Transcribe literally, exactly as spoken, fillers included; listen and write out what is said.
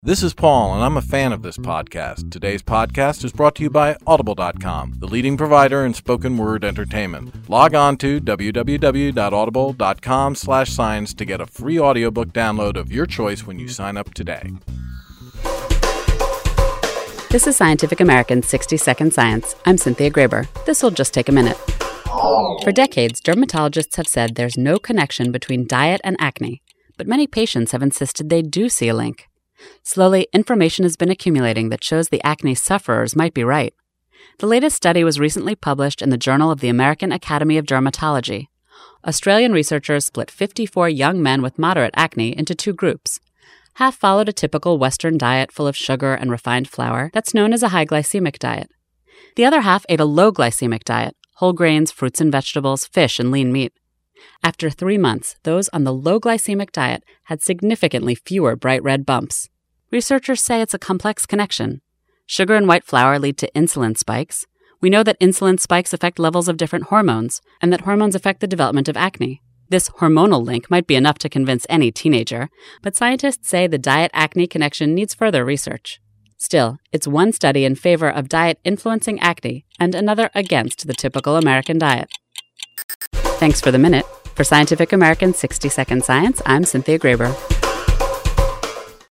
This is Paul, and I'm a fan of this podcast. Today's podcast is brought to you by Audible dot com, the leading provider in spoken word entertainment. Log on to w w w dot audible dot com slash science to get a free audiobook download of your choice when you sign up today. This is Scientific American's sixty second Science. I'm Cynthia Graber. This will just take a minute. For decades, dermatologists have said there's no connection between diet and acne, but many patients have insisted they do see a link. Slowly, information has been accumulating that shows the acne sufferers might be right. The latest study was recently published in the Journal of the American Academy of Dermatology. Australian researchers split fifty-four young men with moderate acne into two groups. Half followed a typical Western diet full of sugar and refined flour that's known as a high glycemic diet. The other half ate a low glycemic diet, whole grains, fruits and vegetables, fish, and lean meat. After three months, those on the low glycemic diet had significantly fewer bright red bumps. Researchers say it's a complex connection. Sugar and white flour lead to insulin spikes. We know that insulin spikes affect levels of different hormones, and that hormones affect the development of acne. This hormonal link might be enough to convince any teenager, but scientists say the diet-acne connection needs further research. Still, it's one study in favor of diet influencing acne and another against the typical American diet. Thanks for the minute. For Scientific American's sixty second Science, I'm Cynthia Graber.